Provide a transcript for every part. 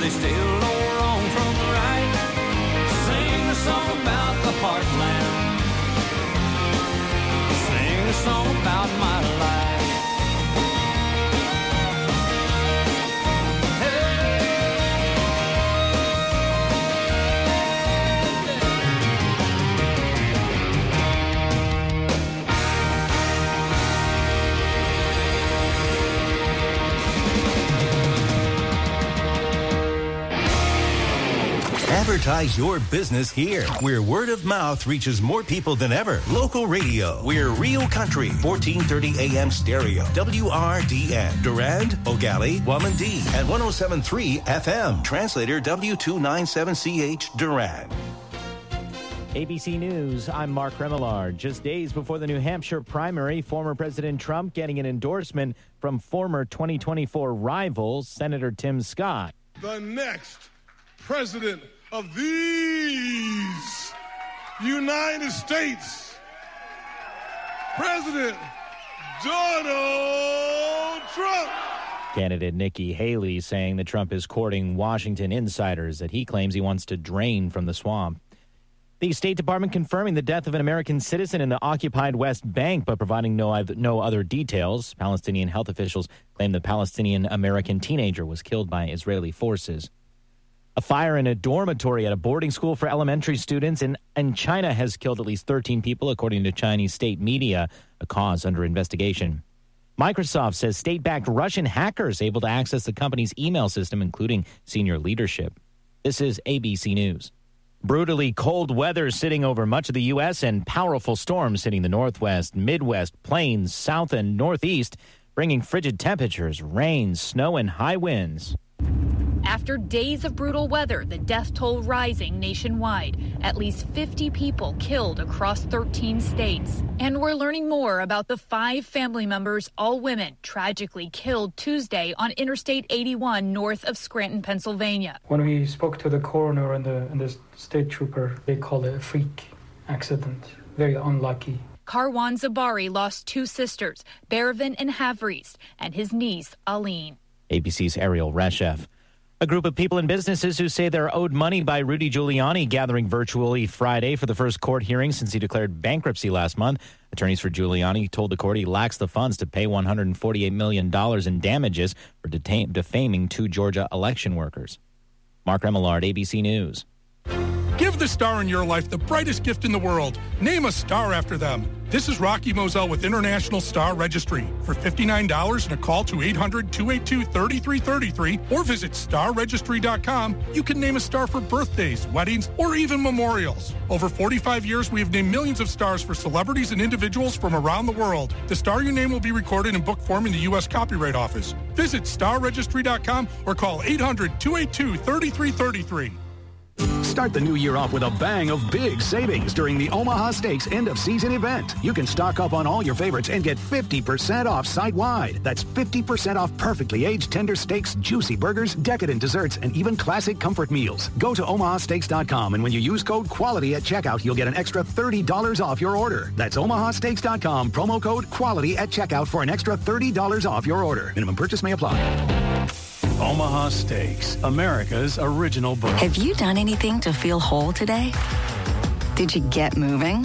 they still know wrong from right. Sing a song about the heartland. Sing a song about my life. Advertise your business here, where word of mouth reaches more people than ever. Local radio. We're Real Country, 1430 AM stereo. WRDN. Durand, Ogali, Wamandee, and 107.3 FM. Translator W297CH Durand. ABC News, I'm Mark Remillard. Just days before the New Hampshire primary, former President Trump getting an endorsement from former 2024 rival, Senator Tim Scott. The next president of these United States, President Donald Trump. Candidate Nikki Haley saying that Trump is courting Washington insiders that he claims he wants to drain from the swamp. The State Department confirming the death of an American citizen in the occupied West Bank, but providing no other details. Palestinian health officials claim the Palestinian-American teenager was killed by Israeli forces. A fire in a dormitory at a boarding school for elementary students in China has killed at least 13 people, according to Chinese state media, a cause under investigation. Microsoft says state-backed Russian hackers able to access the company's email system, including senior leadership. This is ABC News. Brutally cold weather sitting over much of the U.S. and powerful storms hitting the Northwest, Midwest, Plains, South, and Northeast, bringing frigid temperatures, rain, snow, and high winds. After days of brutal weather, the death toll rising nationwide. At least 50 people killed across 13 states. And we're learning more about the 5 family members, all women, tragically killed Tuesday on Interstate 81 north of Scranton, Pennsylvania. When we spoke to the coroner and the state trooper, they called it a freak accident. Very unlucky. Karwan Zabari lost 2 sisters, Beravin and Havriest, and his niece, Aline. ABC's Ariel Reshef. A group of people and businesses who say they're owed money by Rudy Giuliani gathering virtually Friday for the first court hearing since he declared bankruptcy last month. Attorneys for Giuliani told the court he lacks the funds to pay $148 million in damages for defaming 2 Georgia election workers. Mark Remillard, ABC News. Give the star in your life the brightest gift in the world. Name a star after them. This is Rocky Moselle with International Star Registry. For $59 and a call to 800-282-3333 or visit starregistry.com, you can name a star for birthdays, weddings, or even memorials. Over 45 years, we have named millions of stars for celebrities and individuals from around the world. The star you name will be recorded in book form in the U.S. Copyright Office. Visit starregistry.com or call 800-282-3333. Start the new year off with a bang of big savings during the Omaha Steaks end-of-season event. You can stock up on all your favorites and get 50% off site-wide. That's 50% off perfectly aged tender steaks, juicy burgers, decadent desserts, and even classic comfort meals. Go to omahasteaks.com, and when you use code QUALITY at checkout, you'll get an extra $30 off your order. That's omahasteaks.com, promo code QUALITY at checkout for an extra $30 off your order. Minimum purchase may apply. Omaha Steaks, America's original burger. Have you done anything to feel whole today? Did you get moving?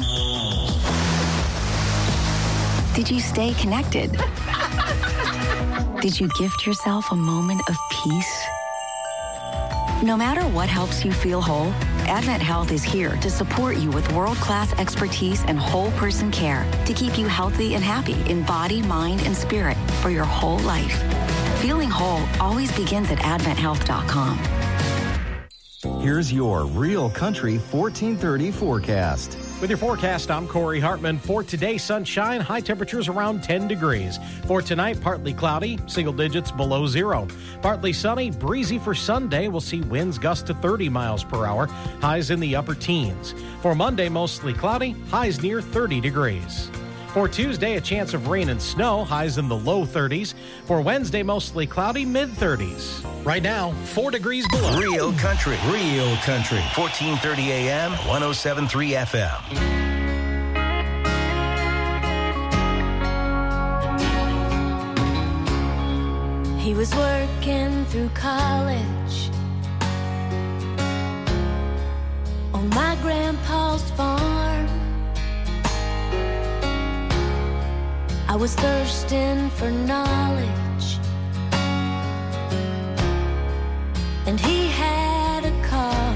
Did you stay connected? Did you gift yourself a moment of peace? No matter what helps you feel whole, Advent Health is here to support you with world-class expertise and whole person care to keep you healthy and happy in body, mind, and spirit for your whole life. Feeling whole always begins at AdventHealth.com. Here's your Real Country 1430 forecast. With your forecast, I'm Corey Hartman. For today, sunshine, high temperatures around 10 degrees. For tonight, partly cloudy, single digits below 0. Partly sunny, breezy for Sunday. We'll see winds gust to 30 miles per hour, highs in the upper teens. For Monday, mostly cloudy, highs near 30 degrees. For Tuesday, a chance of rain and snow, highs in the low 30s. For Wednesday, mostly cloudy, mid-30s. Right now, 4 degrees below. Real Country, 1430 AM, 107.3 FM. He was working through college on my grandpa's farm. I was thirsting for knowledge, and he had a car.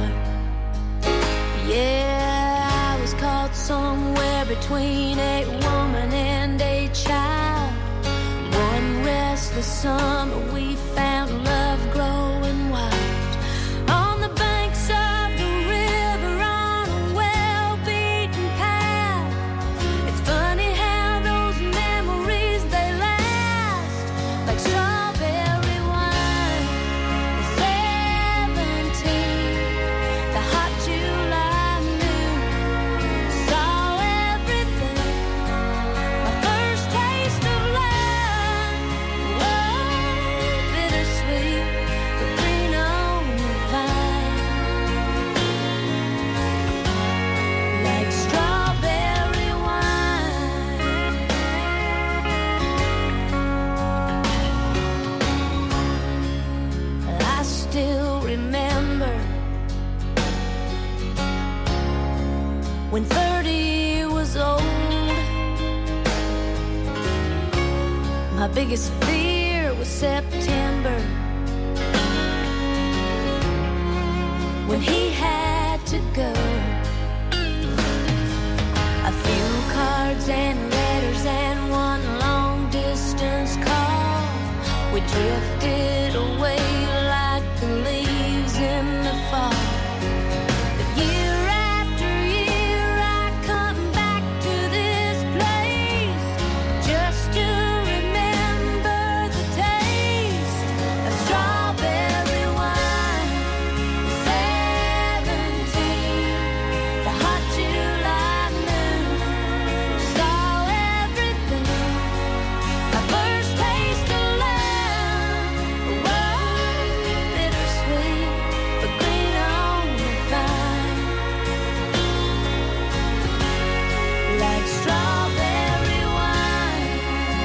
Yeah, I was caught somewhere between a woman and a child. One restless summer we found love growing wild on the banks of the river on a well-beaten path. It's funny how those memories, they last like strawberry wine. At 17, the hot July noon, saw everything. My first taste of love, bittersweet, but green on the vine, like strawberry wine. I still remember when 30 was old. My biggest fear was September, when he had to go. A few cards and letters and one long distance call. We drifted away like the leaves in the fall. But year after year I come back to this place just to remember the taste of strawberry wine. 17, the hot July noon, saw everything. My first taste of love, bittersweet, but green on the vine, like strawberry wine.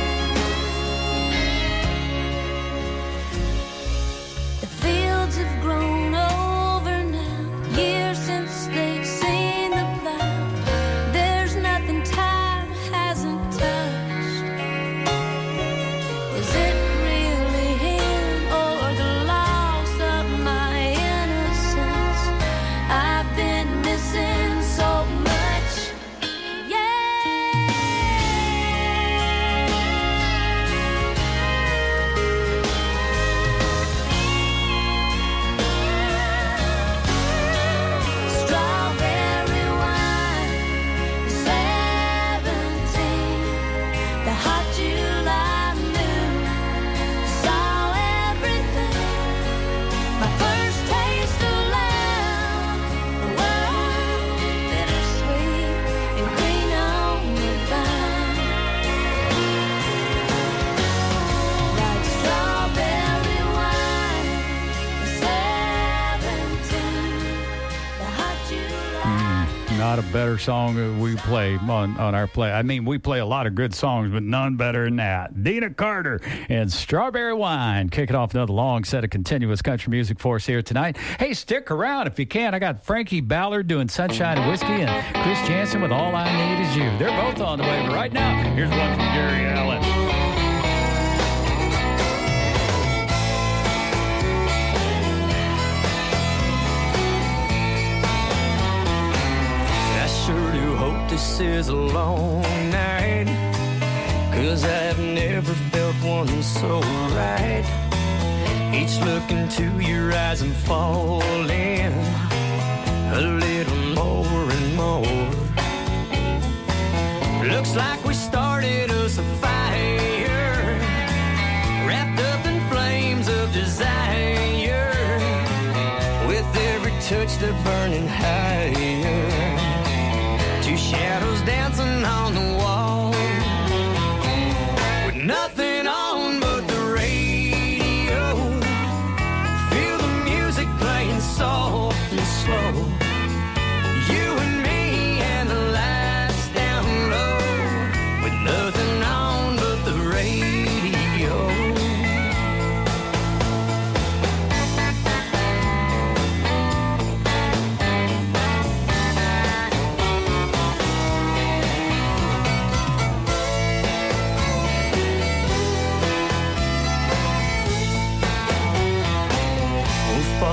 The fields have grown over now, years since they've seen the plow. There's nothing time hasn't touched. Is it really him or the loss of my innocence? I've been missing so much. Strawberry wine, 17, the hot July noon, saw everything. My first taste of love, bittersweet and green on the vine, like strawberry wine, 17, the hot July. Not a better song that we play on our play. I mean, we play a lot of good songs, but none better than that. Deana Carter and Strawberry Wine kicking off another long set of continuous country music for us here tonight. Hey, stick around if you can. I got Frankie Ballard doing Sunshine and Whiskey and Chris Jansen with All I Need Is You. They're both on the way, but right now, here's one from Gary Allen. I sure do hope this is a long night, 'cause I've never felt one so right. Each look into your eyes I'm falling a little more and more. Looks like we started us a fire, wrapped up in flames of desire, with every touch the burning higher. Two shadows dancing on the wall, with nothing on but the radio. Feel the music playing soft and slow. You and me and the lights down low, with nothing on but the radio.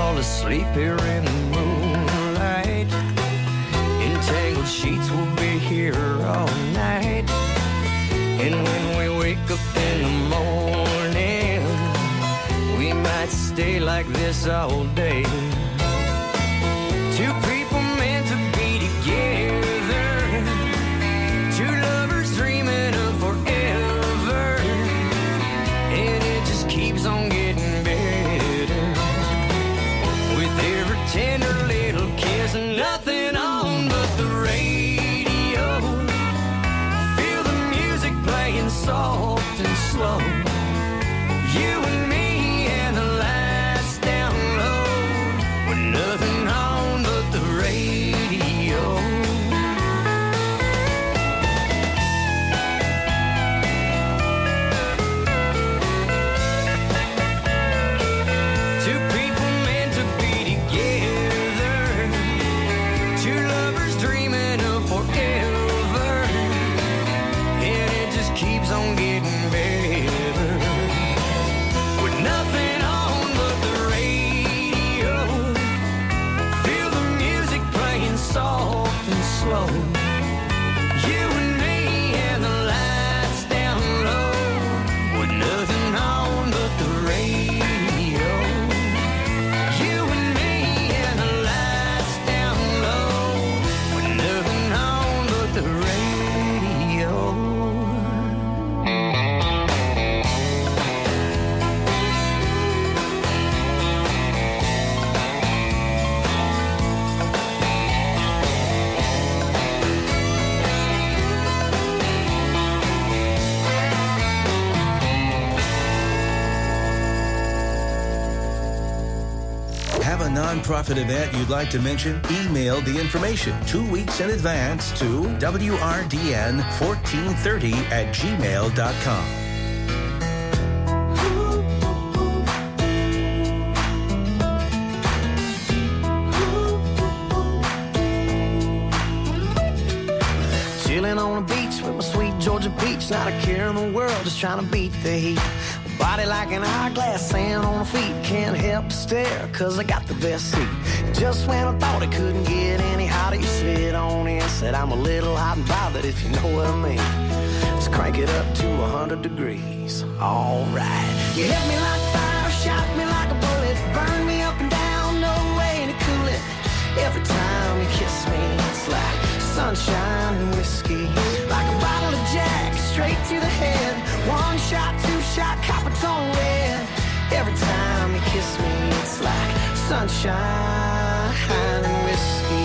fall asleep here in the moonlight. Entangled sheets will be here all night. And when we wake up in the morning, we might stay like this all day. Two people meant to be together, two lovers dreaming of forever, and it just keeps on getting better with every tender little kiss and nothing on but the radio. Feel the music playing soft and slow. You and me and the lights down low, with nothing on but the radio. Two people meant to be together, two lovers dreaming of forever, and it just keeps on getting better with nothing on but the radio. Feel the music playing soft and slow. You and me and the lights down low, with nothing on but the radio. You and me and the lights down low, with nothing on but the radio. Have a nonprofit event you'd like to mention? Email the information 2 weeks in advance to wrdn1430@gmail.com. Chilling on the beach with my sweet Georgia peach, not a care in the world, just trying to beat the heat. Body like an hourglass, sand on the feet, can't help but stare, cause I got the best seat. Just when I thought it couldn't get any hotter, you slid on in, said I'm a little hot and bothered, if you know what I mean. Let's crank it up to 100 degrees, alright. You hit me like fire, shot me like a bullet, burn me up and down, no way to cool it. Every time you kiss me, it's like sunshine and whiskey, like a bottle of Jack, straight to the head. One shot, two shot, copper tone red. Every time you kiss me, it's like sunshine and whiskey.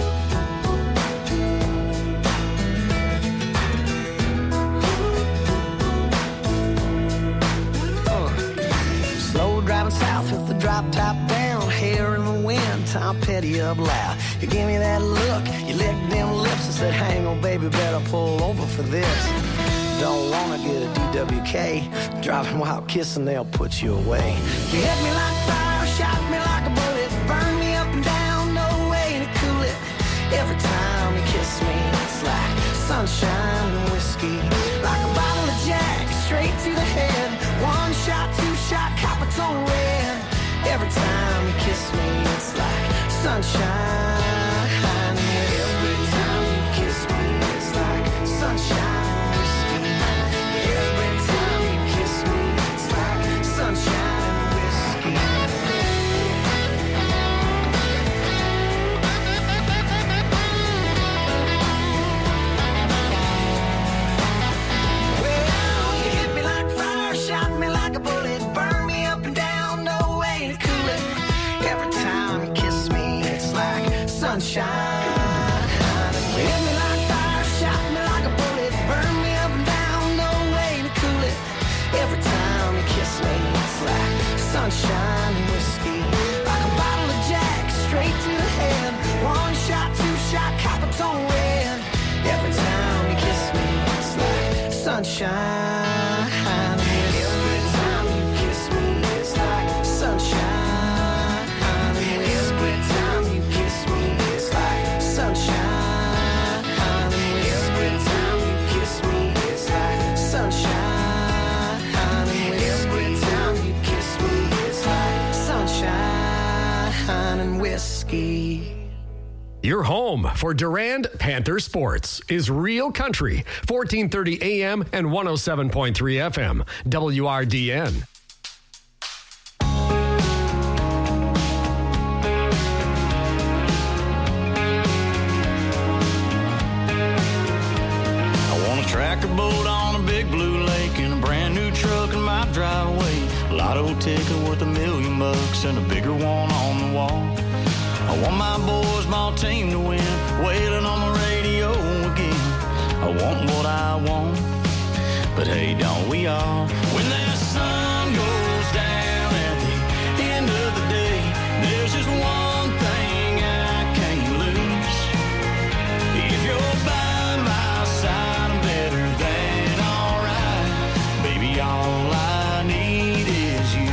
Slow driving south with the drop top down, hair in the wind, Tom Petty up loud. You give me that look, you licked them lips and said, hang on baby, better pull over for this. Don't wanna get a DWK, driving while kissing, they'll put you away. You hit me like fire, shot me like a bullet, burn me up and down, no way to cool it. Every time you kiss me, it's like sunshine and whiskey, like a bottle of Jack, straight to the head. One shot, two shot, copper tone red. Every time you kiss me, it's like sunshine. Every time you kiss me, it's like sunshine. Every time you kiss me, it's like sunshine and whiskey. Well, you hit me like fire, shot me like a bullet, burn me up and down, no way to cool it. Every time you kiss me, it's like sunshine. Hit me like fire, shot me like a bullet, burn me up and down, no way to cool it. Every time you kiss me, it's like sunshine and whiskey, like a bottle of Jack, straight to the head. One shot, two shot, copper tone red. Every time you kiss me, it's like sunshine. Every time you kiss me, it's like sunshine. Every time you kiss me, it's like sunshine. Every time you kiss me, it's like sunshine. Every time you kiss me, it's like moonshine and whiskey. Your home for Durand Panther Sports is Real Country, 1430 AM and 107.3 FM, WRDN. I want a tractor boat on a big blue lake and a brand new truck in my driveway. A lotto ticket worth $1 million and a bigger one on the wall. I want my boys, my team to win, wailing on the radio again. I want what I want, but hey, don't we all? When that sun goes down at the end of the day, there's just one thing I can't lose. If you're by my side, I'm better than alright. Baby, all I need is you.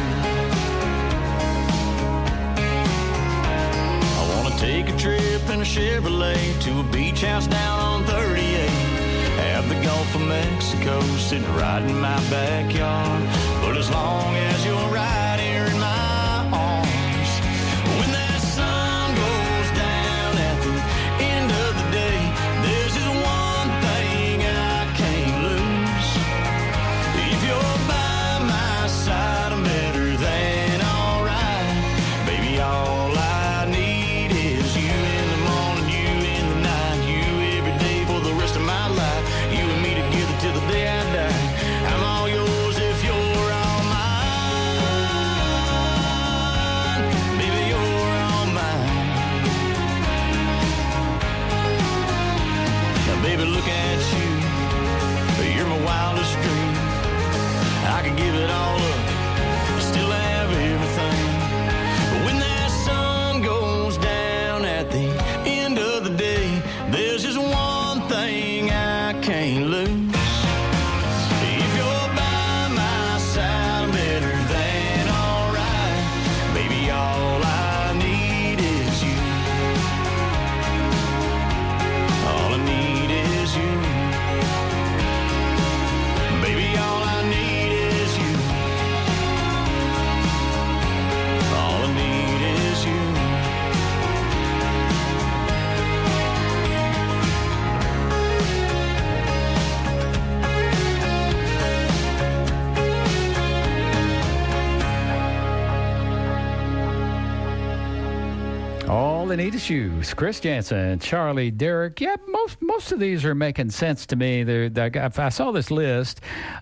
Take a trip in a Chevrolet to a beach house down on 38. Have the Gulf of Mexico sitting right in my backyard. But as long as you're right here in my arms, when that sun goes down at the end of the day, there's just one thing I can't lose. If you're by my side, I'm better than alright. Baby, all I need is you in the morning, you in the night, you every day for the rest of my life. You and me together till the day I die. I'm all yours if you're all mine. Baby, you're all mine. Now, baby, look at you. You're my wildest dream. I could give it all up, still have everything. But when that sun goes down at the end of the day, there's just one thing I can't lose. If you're by my side, I'm better than alright. Baby, all I need is you. All I need is you. Baby, all I need is you. All I need is you. All I Need Is You. Chris Jansen, Charlie Derrick. Yeah, most of these are making sense to me. I saw this list.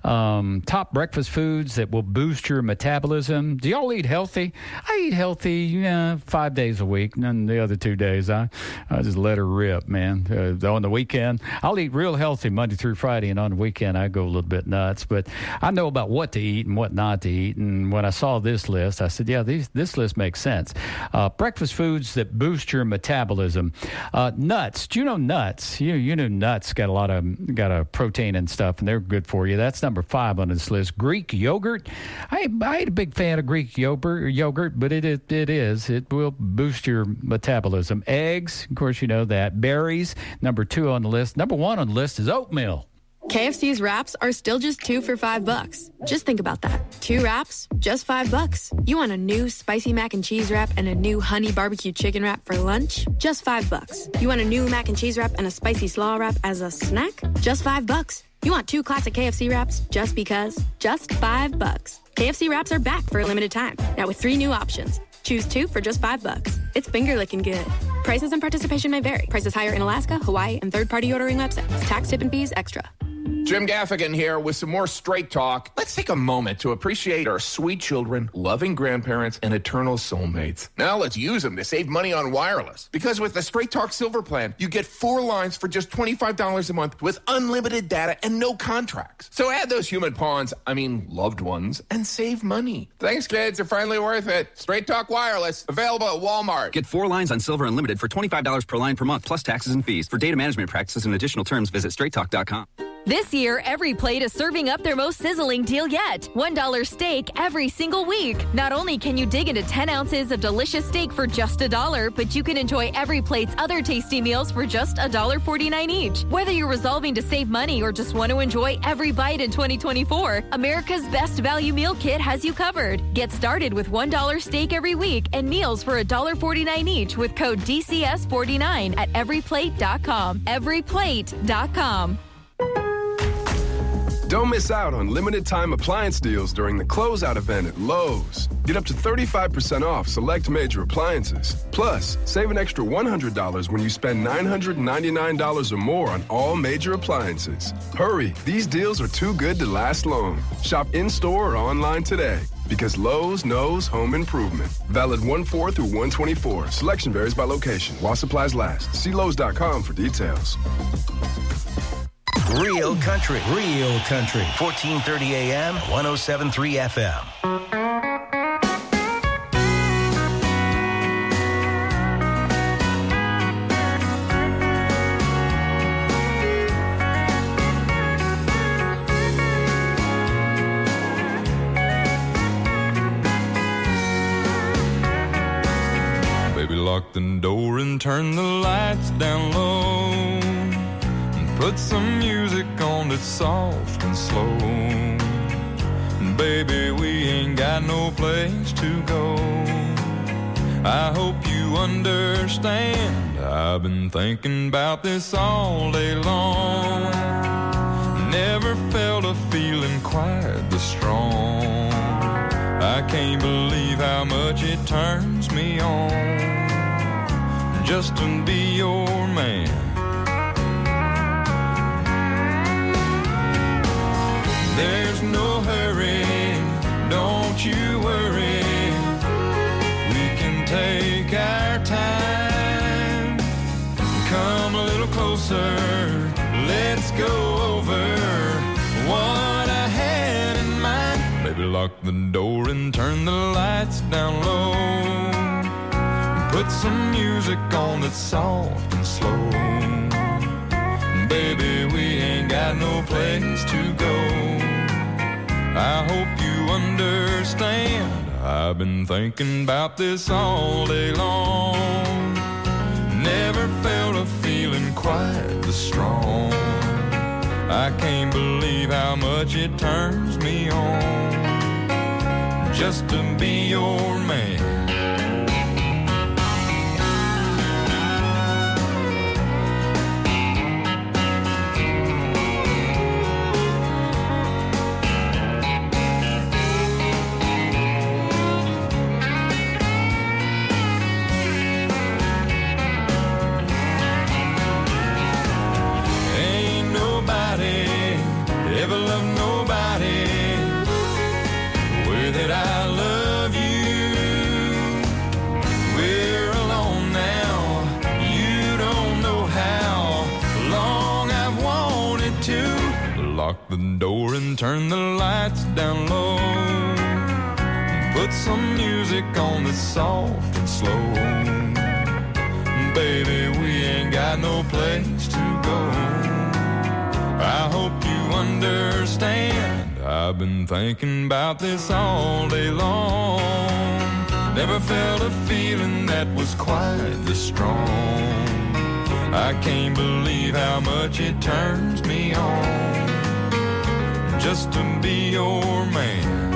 Top breakfast foods that will boost your metabolism. Do y'all eat healthy? I eat healthy 5 days a week. And the other 2 days, I just let her rip, man. On the weekend, I'll eat real healthy Monday through Friday. And on the weekend, I go a little bit nuts. But I know about what to eat and what not to eat. And when I saw this list, I said, yeah, this list makes sense. Breakfast foods that boost your metabolism. Nuts. Do you know nuts? You know nuts got a protein and stuff, and they're good for you. That's number 5 on this list. Greek yogurt. I ain't a big fan of Greek yogurt, but it will boost your metabolism. Eggs, of course, you know that. Berries, number 2 on the list. Number 1 on the list is oatmeal. KFC's wraps are still just 2 for $5. Just think about that. 2 wraps, just $5. You want a new spicy mac and cheese wrap and a new honey barbecue chicken wrap for lunch? Just $5. You want a new mac and cheese wrap and a spicy slaw wrap as a snack? Just $5. You want 2 classic KFC wraps just because? Just $5. KFC wraps are back for a limited time. Now with 3 new options. Choose 2 for just $5. It's finger licking good. Prices and participation may vary. Prices higher in Alaska, Hawaii, and third-party ordering websites. Tax, tip, and fees extra. Jim Gaffigan here with some more Straight Talk. Let's take a moment to appreciate our sweet children, loving grandparents, and eternal soulmates. Now let's use them to save money on wireless. Because with the Straight Talk Silver Plan, you get 4 lines for just $25 a month with unlimited data and no contracts. So add those human pawns, loved ones, and save money. Thanks, kids. They're finally worth it. Straight Talk Wireless, available at Walmart. Get 4 lines on Silver Unlimited for $25 per line per month, plus taxes and fees. For data management practices and additional terms, visit straighttalk.com. This year, Every Plate is serving up their most sizzling deal yet. $1 steak every single week. Not only can you dig into 10 ounces of delicious steak for just $1, but you can enjoy Every Plate's other tasty meals for just $1.49 each. Whether you're resolving to save money or just want to enjoy every bite in 2024, America's Best Value Meal Kit has you covered. Get started with $1 steak every week and meals for $1.49 each with code DCS49 at everyplate.com. Everyplate.com. Don't miss out on limited-time appliance deals during the closeout event at Lowe's. Get up to 35% off select major appliances. Plus, save an extra $100 when you spend $999 or more on all major appliances. Hurry, these deals are too good to last long. Shop in-store or online today. Because Lowe's knows home improvement. Valid 1/4 through 1/24. Selection varies by location. While supplies last. See Lowe's.com for details. Real country. 1430 AM, 107.3 FM. Baby, lock the door and turn the lights down low. Put some music on that's soft and slow. Baby, we ain't got no place to go. I hope you understand. I've been thinking about this all day long. Never felt a feeling quite this strong. I can't believe how much it turns me on just to be your man. There's no hurry, don't you worry. We can take our time. Come a little closer, let's go over what I had in mind. Baby, lock the door and turn the lights down low. Put some music on that's soft and slow. Baby, we ain't got no place to go. I hope you understand. I've been thinking about this all day long. Never felt a feeling quite this strong. I can't believe how much it turns me on just to be your man. The door and turn the lights down low. Put some music on that's soft and slow. Baby, we ain't got no place to go. I hope you understand. I've been thinking about this all day long. Never felt a feeling that was quite this strong. I can't believe how much it turns me on just to be your man.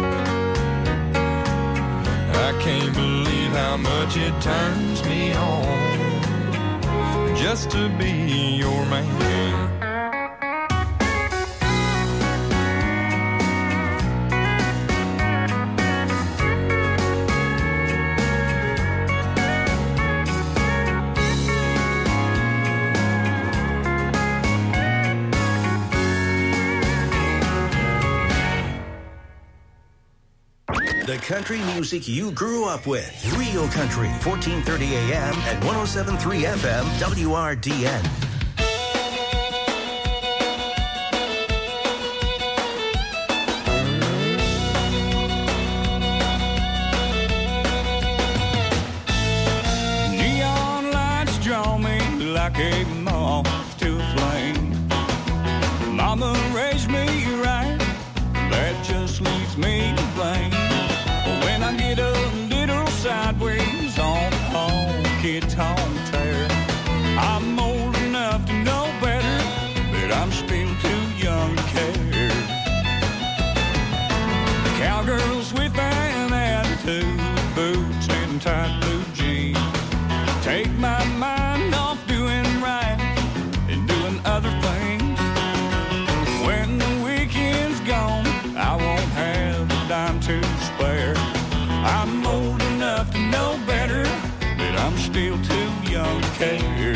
I can't believe how much it turns me on just to be your man. The country music you grew up with. Real Country, 1430 AM and 107.3 FM, WRDN. Neon lights draw me like a moth to a flame. Mama honky-tonk tear. I'm old enough to know better, but I'm still too young to care. Cowgirls with an attitude, boots and tight blue jeans, take my mind off doing right and doing other things. When the weekend's gone, I won't have a dime to spare. I'm old enough to know better, but I'm still too young to care.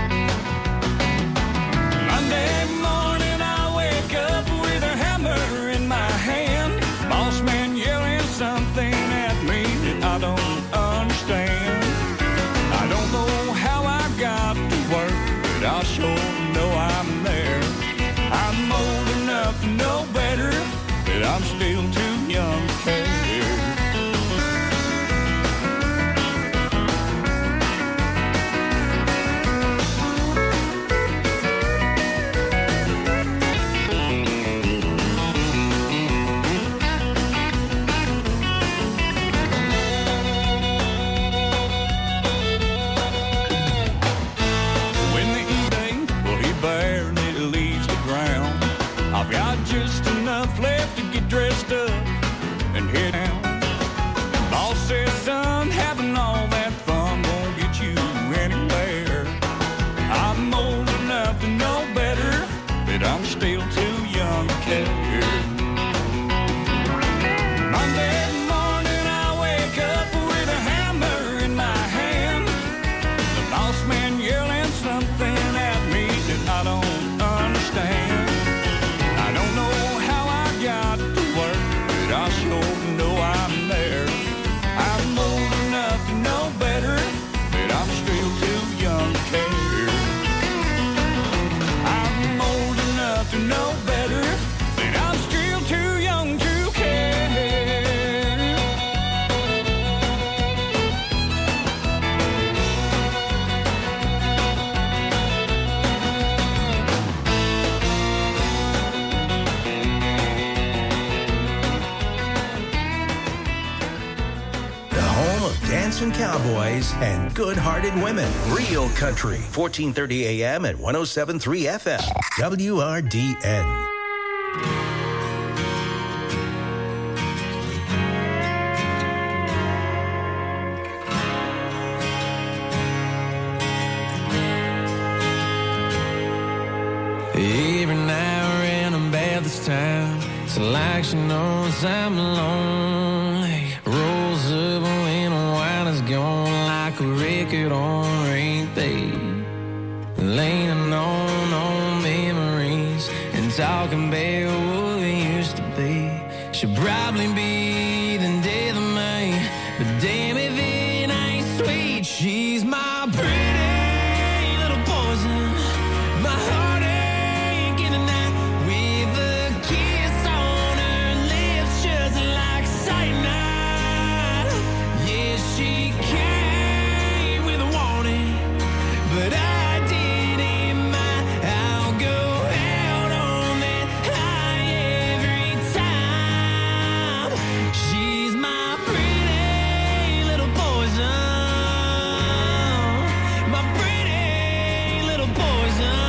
Monday morning I wake up with a hammer in my hand. Boss man yelling something at me that I don't understand. I don't know how I got to work, but I sure know I'm there. I'm old enough to know better, but I'm still too young to care. I've got just enough left to get dressed up and head down. Boss says, son, having all that fun won't get you anywhere. I'm old enough to know better, but I'm still too young to care. Monday morning I wake up with a hammer in my hand. The boss man yelling something at me that I don't understand. I sure know I'm there. I'm old enough to know better, but I'm still too young to care. I'm old enough to know better, but I'm still too young to care. Dancing cowboys and good-hearted women. Real Country, 1430 AM at 107.3 FM. WRDN. Every now and then I'm bad this time. It's like she knows I'm lonely. Rolls up when the wine is gone, like a record on repeat. Leaning on memories and talking about what we used to be. She'll probably be the death of me, but damn if it ain't sweet. She's my pretty little poison, my heartache in the night, with a kiss on her lips just like cyanide. Yeah, she came with a warning, but I didn't mind. I'll go out on that high every time. She's my pretty little poison, my pretty little poison.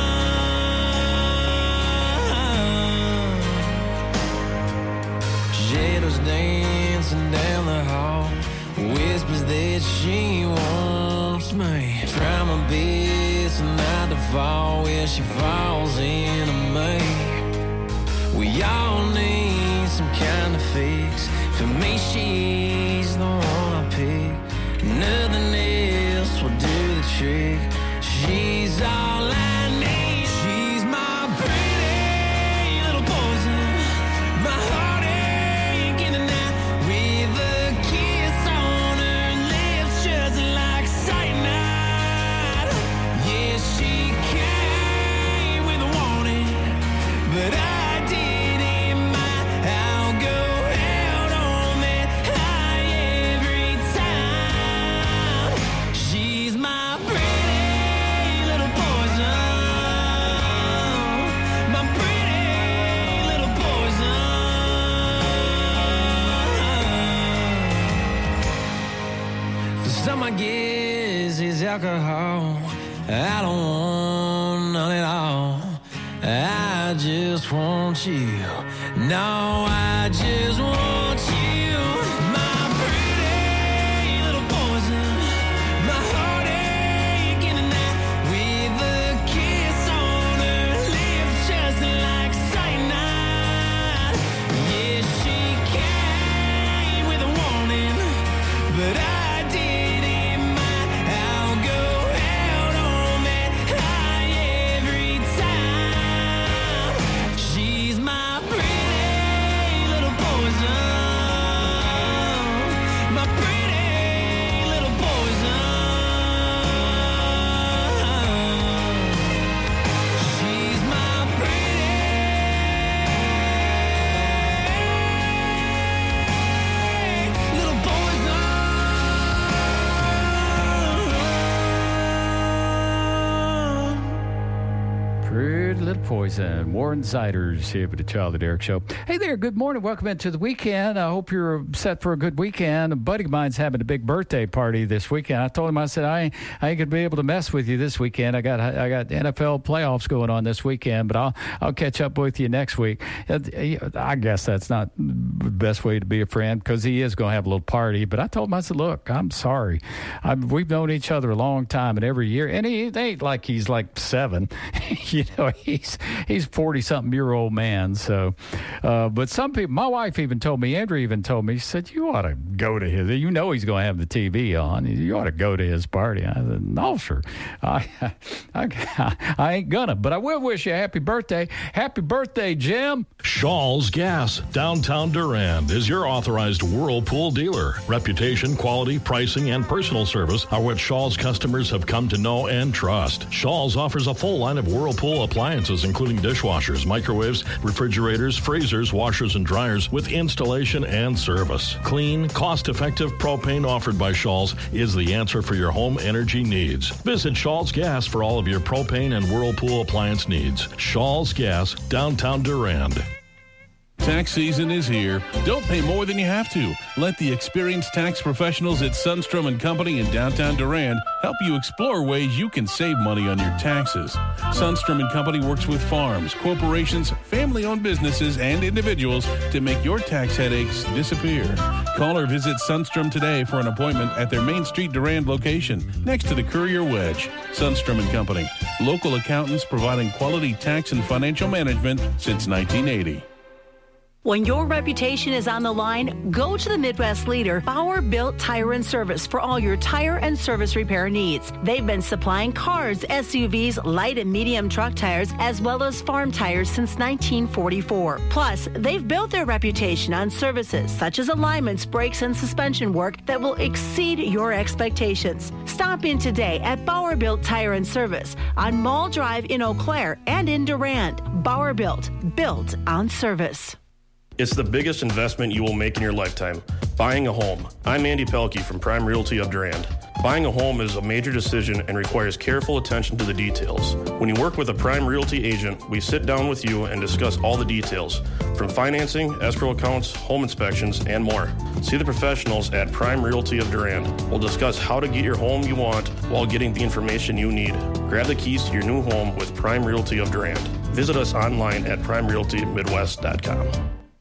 Shadows dancing down the hall, whispers that she wants me. Try my best not to fall where she falls into me. We all need some kind of fix. For me, she's the one I pick. Nothing else will do the trick. She's all I need. She's my pretty little poison, my heartache in the night, with a kiss on her lips just like cyanide. Yeah, she came with a warning, but I didn't mind. I'll go out on that high every time. She's my pretty little poison. Some I guess is alcohol. I don't want none at all. I just want you. No, I just want you. My pretty little poison. My heartache in the night. With a kiss on her lips just like cyanide. Yeah, she came with a warning, but I didn't mind. I'll go out on that high every time. She's my pretty little poison. My pretty little poison. She's my pretty little poison. Pretty Little Poison. Warren Ziders here with the Child of Derek Show. Hey there, good morning. Welcome into the weekend. I hope you're set for a good weekend. A buddy of mine's having a big birthday party this weekend. I told him, I said, I ain't going to be able to mess with you this weekend. I got NFL playoffs going on this weekend, but I'll catch up with you next week. I guess that's not the best way to be a friend because he is going to have a little party. But I told him, I said, look, I'm sorry. We've known each other a long time, and every year, and he ain't like he's like 7. You know, he's 40-something-year-old man. So, but some people, my wife even told me, Andrew even told me, she said, you ought to go to his, you know he's going to have the TV on. You ought to go to his party. I said, no, sir. I ain't gonna, but I will wish you a happy birthday. Happy birthday, Jim. Shaw's Gas, downtown Durand, is your authorized Whirlpool dealer. Reputation, quality, pricing, and personal service are what Shaw's customers have come to know and trust. Shaw's offers a full line of Whirlpool appliances, including dishwashers, microwaves, refrigerators, freezers, washers, and dryers with installation and service. Clean, cost-effective propane offered by Shaw's is the answer for your home energy needs. Visit Shaw's Gas for all of your propane and Whirlpool appliance needs. Shaw's Gas, downtown Durand. Tax season is here. Don't pay more than you have to. Let the experienced tax professionals at Sundstrom & Company in downtown Durand help you explore ways you can save money on your taxes. Sundstrom & Company works with farms, corporations, family-owned businesses, and individuals to make your tax headaches disappear. Call or visit Sundstrom today for an appointment at their Main Street Durand location next to the Courier Wedge. Sundstrom & Company, local accountants providing quality tax and financial management since 1980. When your reputation is on the line, go to the Midwest leader, Bauer Built Tire and Service, for all your tire and service repair needs. They've been supplying cars, SUVs, light and medium truck tires, as well as farm tires since 1944. Plus, they've built their reputation on services such as alignments, brakes, and suspension work that will exceed your expectations. Stop in today at Bauer Built Tire and Service on Mall Drive in Eau Claire and in Durand. Bauer Built on service. It's the biggest investment you will make in your lifetime, buying a home. I'm Andy Pelkey from Prime Realty of Durand. Buying a home is a major decision and requires careful attention to the details. When you work with a Prime Realty agent, we sit down with you and discuss all the details, from financing, escrow accounts, home inspections, and more. See the professionals at Prime Realty of Durand. We'll discuss how to get your home you want while getting the information you need. Grab the keys to your new home with Prime Realty of Durand. Visit us online at primerealtymidwest.com.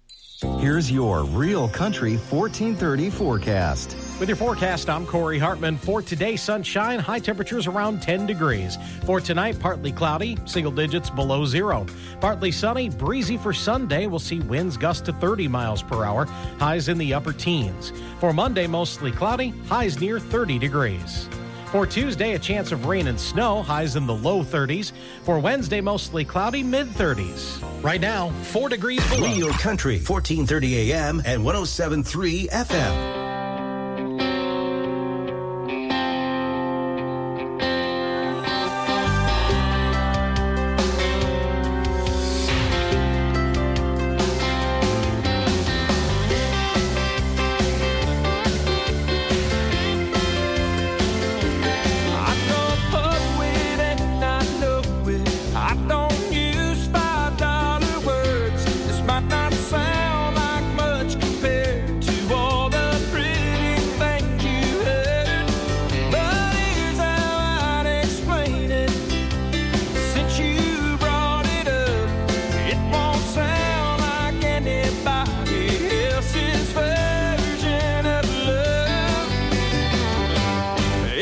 Here's your Real Country 1430 forecast. With your forecast, I'm Corey Hartman. For today, sunshine, high temperatures around 10 degrees. For tonight, partly cloudy, single digits below 0. Partly sunny, breezy for Sunday. We'll see winds gust to 30 miles per hour, highs in the upper teens. For Monday, mostly cloudy, highs near 30 degrees. For Tuesday, a chance of rain and snow, highs in the low 30s. For Wednesday, mostly cloudy, mid-30s. Right now, 4 degrees below. Real Country, 1430 AM and 107.3 FM. Might not sound like much compared to all the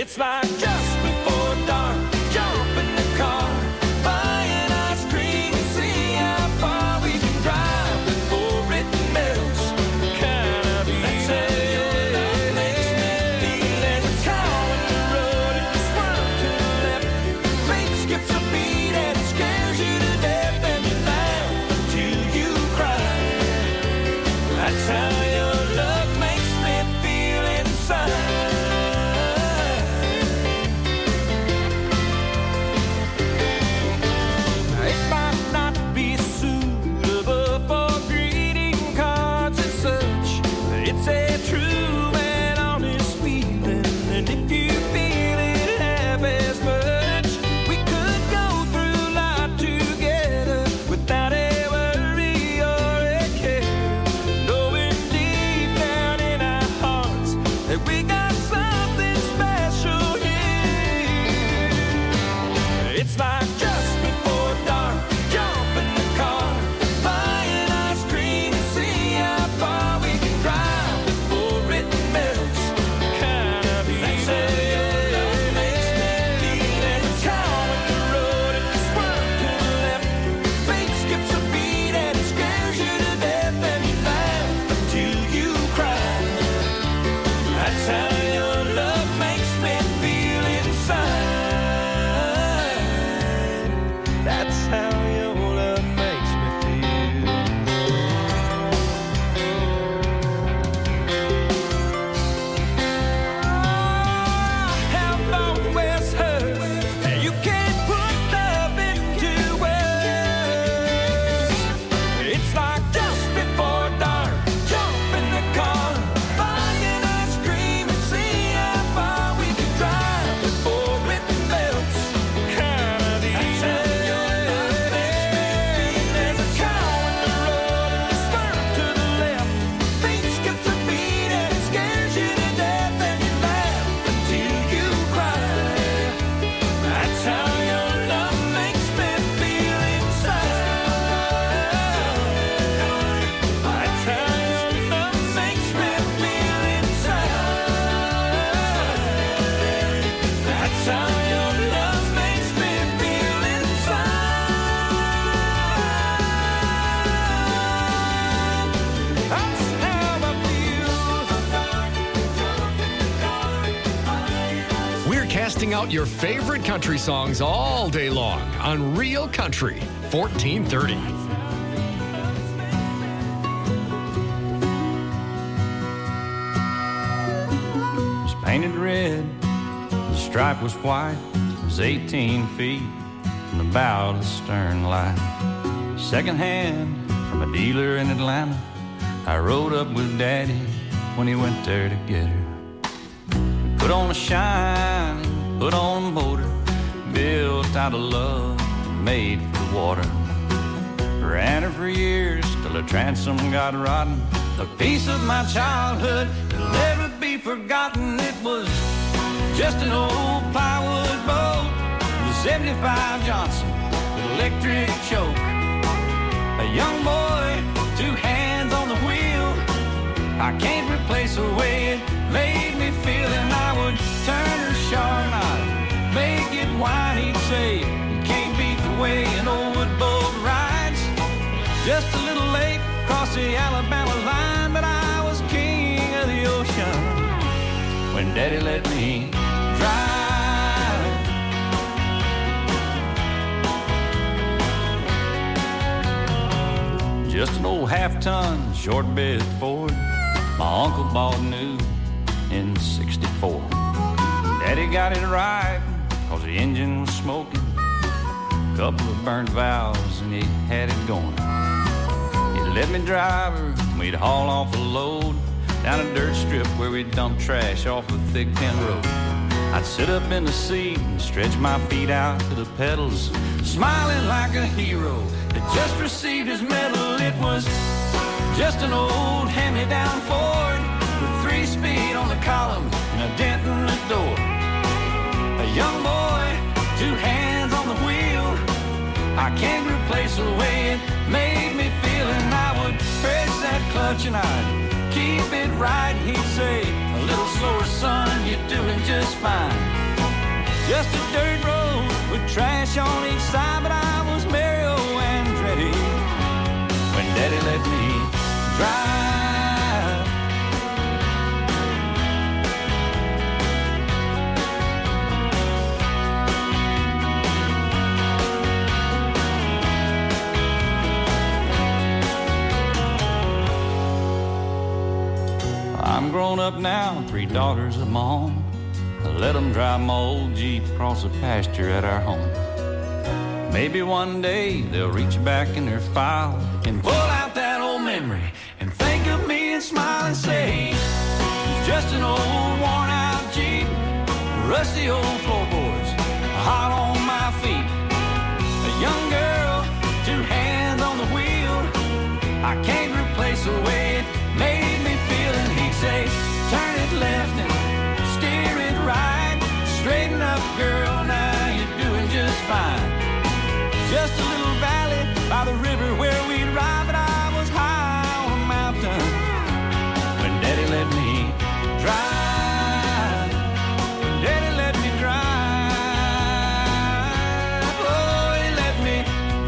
It's like just before dark, jump in the car, buying ice cream and see how far we can drive before it melts. Kinda be that's how your love makes me feel. And it's caught on the road and you swerve to the left. Fate skips a beat and it scares you to death, and you laugh until you cry. That's how your love makes me feel inside. It might not be suitable for greeting cards and such, but it's a true and honest feeling. And if you feel it half as much, we could go through life together without a worry or a care, knowing deep down in our hearts that we got something special here. It's like just before dark, jump in the car, buying ice cream and see how far we can drive before it melts. Kinda be that's how your love makes me feel. And it's caught on the road and you swerve to the left. Fate skips a beat and it scares you to death, and you laugh until you cry. That's how your love makes me feel inside. That's how your love makes me feel. Have always heard that you can't put love into words. It's like just before dark, jump in the car, buying ice cream and see how far we can drive before it melts. Kinda be that's how your love makes me feel. There's a cow on the road and you swerve to the left. Fate skips a beat and it scares you to death, and you laugh until you cry. That's how your love makes me feel inside. That's how your love makes me feel inside. That's how your love makes me feel inside. That's how I feel. We're casting out your favorite country songs all day long on Real Country 1430. was painted red, the stripe was white. It was 18 feet from the bow to the stern light. Second hand from a dealer in Atlanta, I rode up with Daddy when he went there to get her. Put on a shine, put on a motor, built out of love, made for the water. Ran her for years till her transom got rotten. A piece of my childhood that'll never be forgotten. It was just an old plywood boat, the 75 Johnson with electric choke. A young boy, two hands on the wheel. I can't replace the way it made me feel. And I would turn her sharp, I'd make it whine. He'd say, you can't beat the way an old wood boat rides. Just a little late across the Alabama line, but I was king of the ocean when Daddy let me drive. Just an old half-ton short bed Ford my uncle bought new in '64. Daddy got it right cause the engine was smoking, couple of burnt valves and he had it going. He'd let me drive her, we'd haul off a load down a dirt strip where we'd dump trash off a thick tin road. I'd sit up in the seat and stretch my feet out to the pedals, smiling like a hero that just received his medal. It was just an old hand-me-down Ford with 3-speed on the column and a dent in the door. A young boy, two hands on the wheel. I can't replace the way it made me feel. And I would press that clutch and I'd keep it right. He'd say, a little slower, son, you're doing just fine. just a dirt road with trash on each side, but I was Mario Andretti when Daddy let me drive. I'm grown up now, 3 daughters of my own. I let them drive my old Jeep across the pasture at our home. Maybe one day they'll reach back in their file and pull out that old memory and think of me and smile and say, it's just an old worn out Jeep, rusty old floorboards, hot on my feet. A young girl, 2 hands on the wheel, I can't replace the way it made me feel. And he'd say, turn it left and steer it right, straighten up girl, now you're doing just fine. Just a little valley by the river where we'd ride, but I was high on a mountain when Daddy let me drive. When Daddy let me drive. Oh, he let me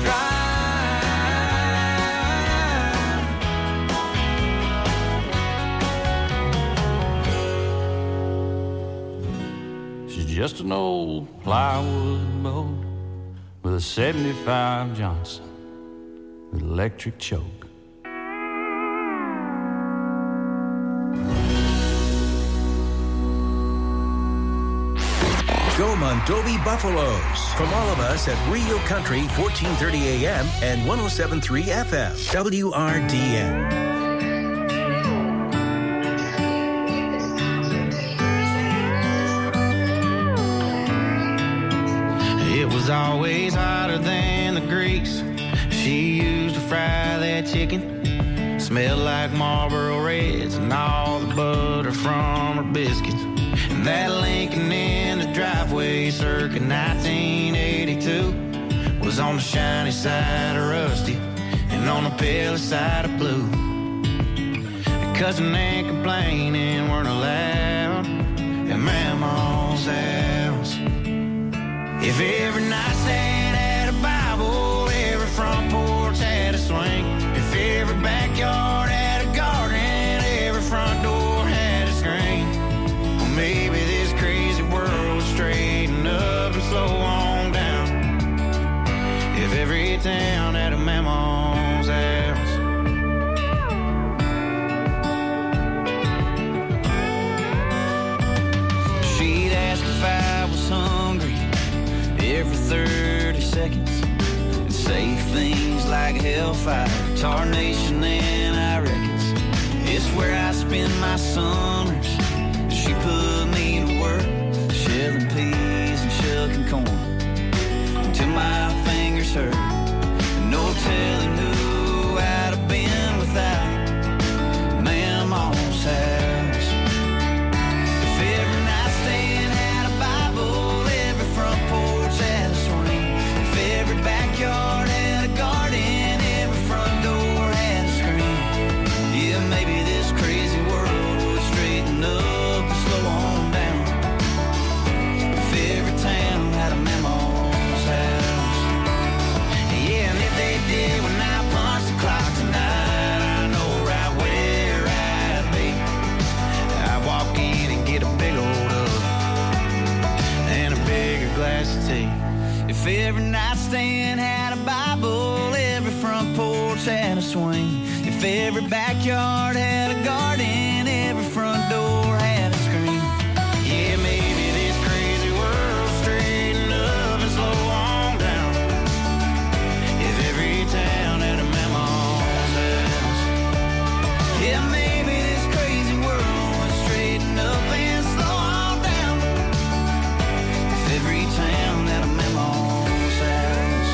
drive. She's just an old plywood boat with a 75 Johnson with electric choke. Go Mondovi Buffaloes. From all of us at Rio Country, 1430 AM and 107.3 FM. WRDN. It was always hotter than the grease she used to fry that chicken. Smelled like Marlboro Reds and all the butter from her biscuits. And that Lincoln in the driveway circa 1982 was on the shiny side of rusty and on the pale side of blue. Cussing and complaining weren't allowed at Mama's house. If every nightstand had a Bible, every front porch had a swing. If every backyard had a garden, every front door had a screen. Well, maybe this crazy world would straighten up and slow on down. If every town had a Mama's house. She'd ask if I was hungry every 30 seconds and say things like hellfire, tarnation, and I reckons it's where I spend my summers. She put me to work shelling peas and shucking corn until my fingers hurt. No telling who I'd have been without Mama's house. If every nightstand had a Bible, every front porch had a swing. If every backyard had a garden, every front door had a screen. Yeah, maybe this crazy world would straighten up and slow on down. If every town had a Mama's house. Yeah, and if they did when I punch the clock tonight, I know right where I'd be. I'd walk in and get a big old up and a bigger glass of tea. If every nightstand had a Bible, every front porch had a swing. If every backyard had a garden, every front door had a screen. Yeah, maybe this crazy world straighten up and slow on down. If every town had a Mama's house. Yeah, maybe this crazy world would straighten up and slow on down. If every town had a Mama's house.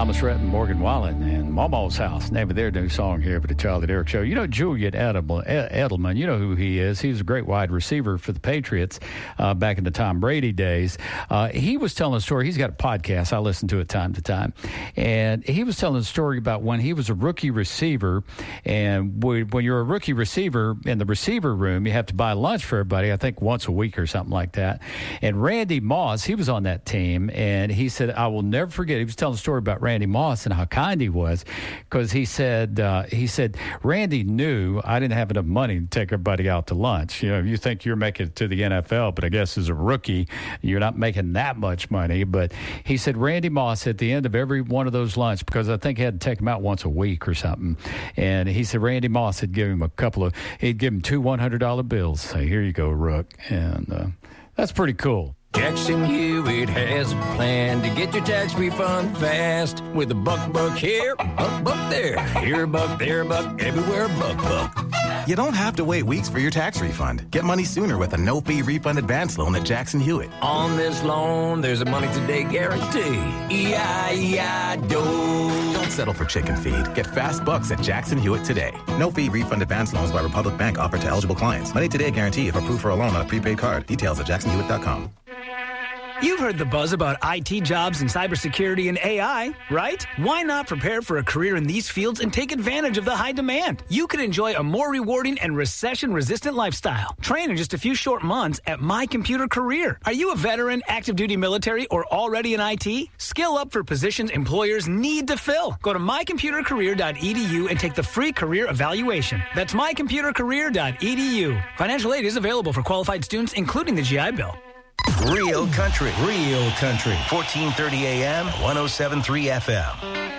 Thomas Rhett and Morgan Wallen and Momo's House, name of their new song here for the Charlie Derrick Show. You know Julian Edelman, you know who he is. He was a great wide receiver for the Patriots back in the Tom Brady days. He was telling a story. He's got a podcast. I listen to it time to time. And he was telling a story about when he was a rookie receiver. And when you're a rookie receiver in the receiver room, you have to buy lunch for everybody, I think once a week or something like that. And Randy Moss, he was on that team. And he said, I will never forget. He was telling a story about Randy Moss and how kind he was, because he said Randy knew I didn't have enough money to take everybody out to lunch. You know, you think you're making it to the NFL, but I guess as a rookie, you're not making that much money. But he said Randy Moss at the end of every one of those lunch, because I think he had to take him out once a week or something. And he said Randy Moss had given him he'd give him two $100 bills. Say, here you go, Rook. And that's pretty cool. Jackson Hewitt has a plan to get your tax refund fast. With a buck here, buck there. Here a buck, there a buck, everywhere a buck. You don't have to wait weeks for your tax refund. Get money sooner with a no-fee refund advance loan at Jackson Hewitt. On this loan, there's a money today guarantee. E-I-E-I-DO. Don't settle for chicken feed. Get fast bucks at Jackson Hewitt today. No-fee refund advance loans by Republic Bank offered to eligible clients. Money today guarantee if approved for a loan on a prepaid card. Details at jacksonhewitt.com. You've heard the buzz about IT jobs in cybersecurity and AI, right? Why not prepare for a career in these fields and take advantage of the high demand? You can enjoy a more rewarding and recession-resistant lifestyle. Train in just a few short months at My Computer Career. Are you a veteran, active duty military, or already in IT? Skill up for positions employers need to fill. Go to mycomputercareer.edu and take the free career evaluation. That's mycomputercareer.edu. Financial aid is available for qualified students, including the GI Bill. Real country. 1430 AM, 107.3 FM.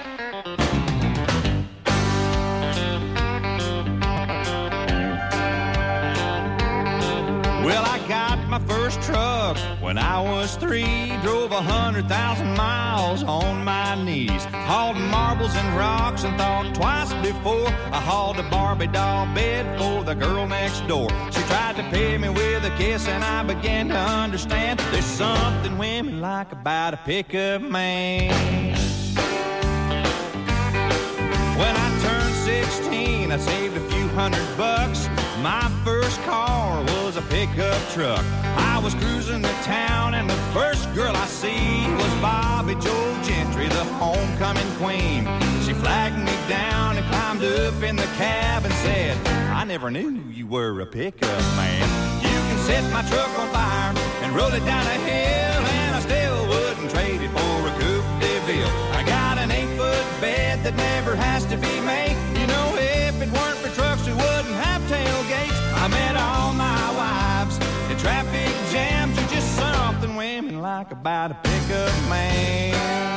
Well, I got my first truck when I was 3. Drove 100,000 miles on my knees. Hauled marbles and rocks and thought twice before I hauled a Barbie doll bed for the girl next door. She tried to pay me with a kiss and I began to understand there's something women like about a pickup man. When I turned 16, I saved a few $100. My first car was a pickup truck. I was cruising the town and the first girl I see was Bobby Joe Gentry, the homecoming queen. She flagged me down and climbed up in the cab and said, I never knew you were a pickup man. You can set my truck on fire and roll it down a hill, and I still wouldn't trade it for a Coupe de Ville. I got an 8-foot bed that never has to be made. You know, if it weren't for trucks, we wouldn't have tailgates. I met all my wives in traffic jams. Are just something women like about a pickup man.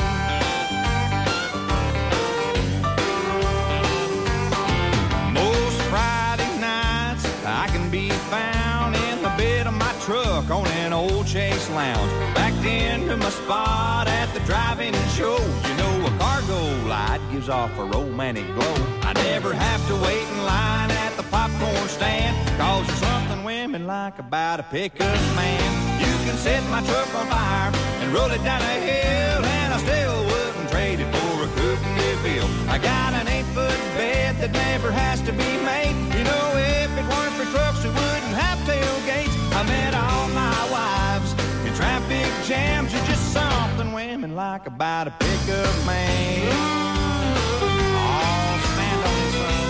Most Friday nights I can be found in the bed of my truck on an old Chase Lounge, backed into my spot at the drive-in show. You know, a cargo light gives off a romantic glow. I never have to wait in line at the popcorn stand, 'cause there's something women like about a pickup man. You can set my truck on fire and roll it down a hill, and I still wouldn't trade it for a Coupe de Ville. I got an 8-foot bed that never has to be made. You know, if it weren't for trucks, we wouldn't have tailgates. I met all my wives in traffic jams. Are just something women like about a pickup man. Oh, stand on this one.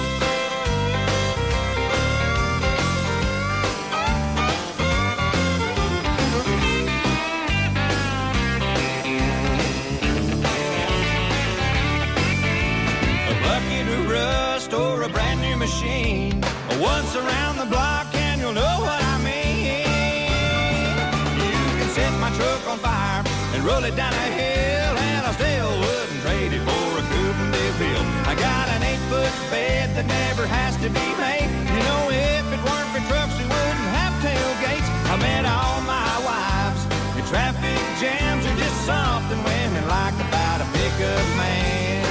A bucket of rust or a brand new machine. Once around the block and you'll know what I mean. You can set my truck on fire and roll it down a hill, and I still wouldn't trade it for a Coupe de Ville. I got an 8-foot bed that never has to be made. You know, if it weren't for trucks, we wouldn't have tailgates. I met all my wives in traffic jams. Are just something women like about a pickup man.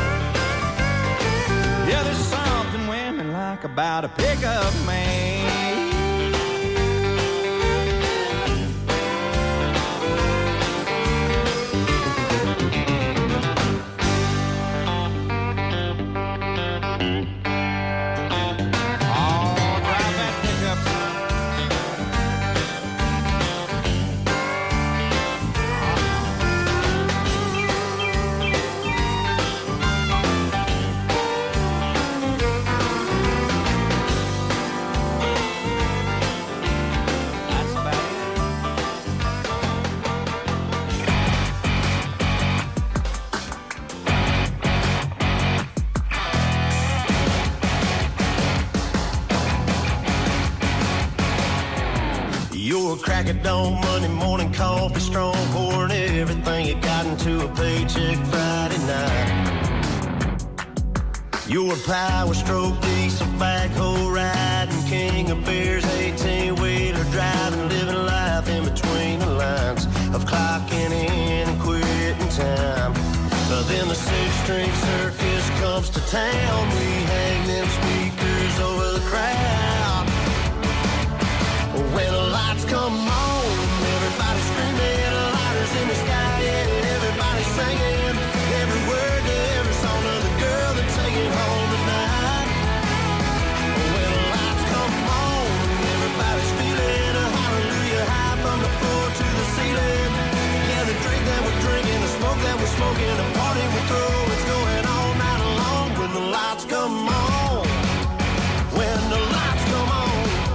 Yeah, there's something women like about a pickup man. crack of dawn, Monday morning coffee strong, pouring everything you got into a paycheck Friday night. You're a power stroke, diesel backhoe riding, king of beers, 18-wheeler driving, living life in between the lines of clocking in and quitting time. Then the six-string circus comes to town. We hang them speakers over the crowd. When the lights come on, everybody screaming, lighters in the sky, yeah, everybody singing every word to every song of the girl they're taking home tonight. When the lights come on, everybody's feeling a hallelujah high from the floor to the ceiling. Yeah, the drink that we're drinking, the smoke that we're smoking, the party we throw, it's going all night long. When the lights come on, when the lights come on.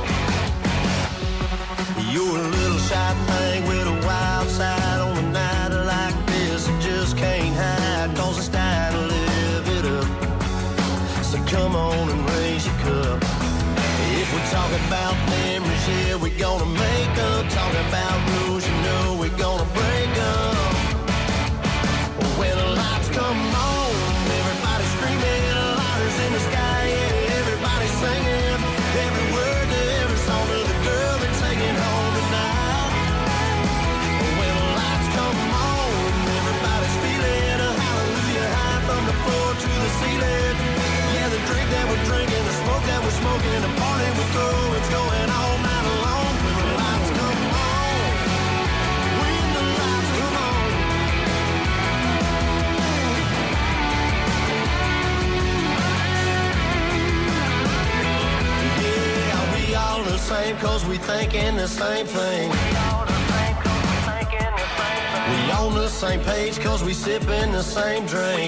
You're a little shy thing with a wild side on a night like this. You just can't hide, cause it's time to live it up. So come on and raise your cup. If we're talking about memories, yeah, we're gonna make up. Talking about rules, you know we're gonna break up. When the lights come on, everybody screaming, lighters in the sky, yeah, everybody singing every word to every song of the girl they're taking home tonight. When the lights come on, everybody's feeling a hallelujah high from the floor to the ceiling. Yeah, the drink that we're drinking, the smoke that we're smoking, the party we throw, it's going all night long. When the lights come on, when the lights come on. Yeah, we all the same cause we thinking the same thing. We on the same page cause we sipping the same drink.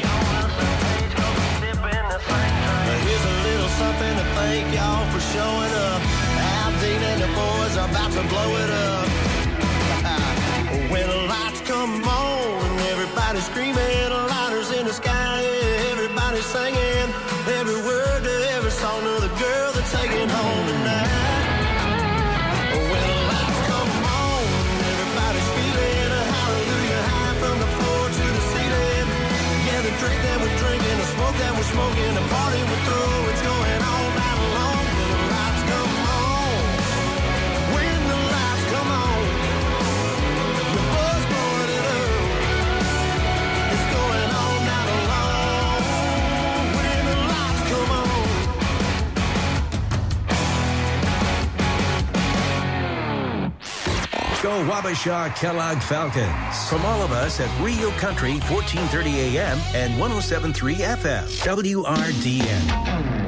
Here's a little something to thank y'all for showing up. Al Dean and the boys are about to blow it up. When the lights come on, everybody screaming, lighters in the sky, yeah, everybody singing every word to every song of the girl they're taking home tonight. When the lights come on, everybody's feeling a hallelujah high from the floor to the ceiling. Yeah, the drink that we're drinking, the smoke that we're smoking, the party we throw, it's going all night long. When the lights come on, when the lights come on, your buzz blowing it up, it's going all night long. When the lights come on. Go Wabasha Kellogg Falcons. From all of us at Rio Country, 1430 AM and 107.3 FM. WRDN.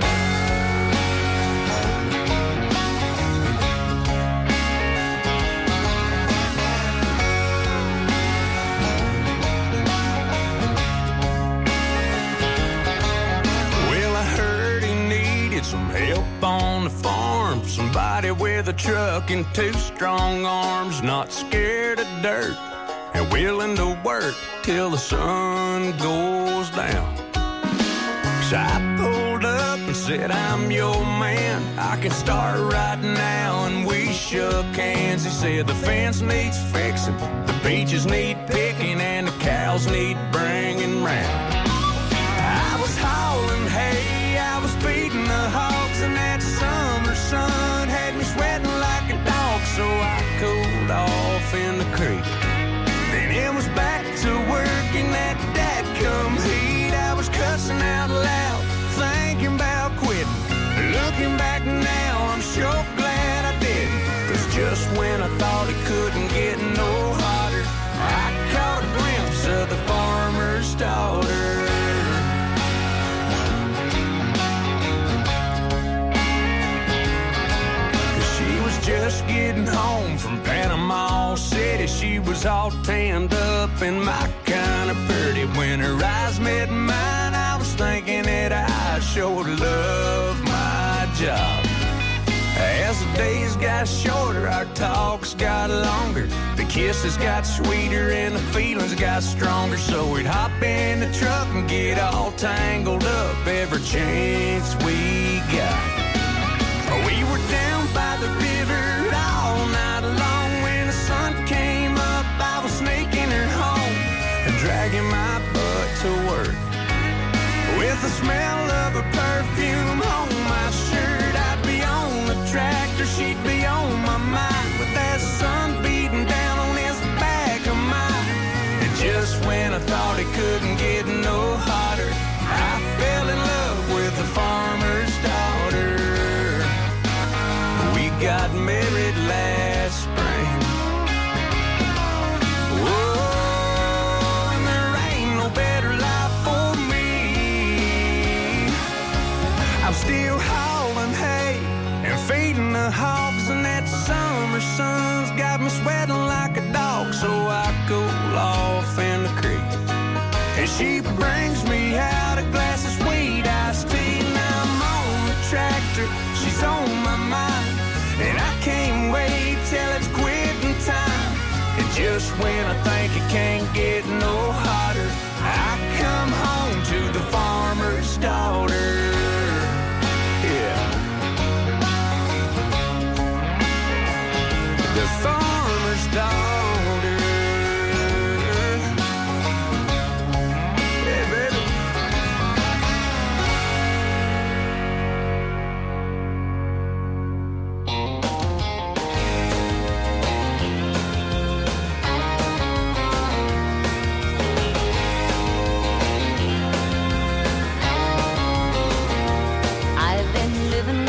Some help on the farm, somebody with a truck and two strong arms, not scared of dirt and willing to work till the sun goes down. So I pulled up and said, I'm your man, I can start right now, and we shook hands. He said the fence needs fixing, the beaches need picking, and the cows need bringing round. I was hauling hay, I was feeding the hogs, and that summer sun had me sweating like a dog, so I cooled off in the creek. Then it was back to work in that dadcomes heat. I was cussing out loud, thinking about quitting. Looking back now, I'm sure glad I did, 'cause just when I thought it couldn't get no hotter, I caught a glimpse of the farmer's daughter. Just getting home from Panama City, she was all tanned up and my kind of pretty. When her eyes met mine, I was thinking that I sure love my job. As the days got shorter, our talks got longer, the kisses got sweeter and the feelings got stronger. So we'd hop in the truck and get all tangled up every chance we got. We were down by the river all night long got married last spring. Oh, and there ain't no better life for me. I'm still hauling hay and feeding the hogs, and that summer sun's got me sweating like a dog. So I cool off in the creek, and she brings me out a glass of sweet iced tea. Now I'm on the tractor, she's on my mind, and I can't wait till it's quitting time. And just when I think it can't get no hotter, I come home to the farmer's daughter. The farmer's daughter. Yeah, baby. I've been living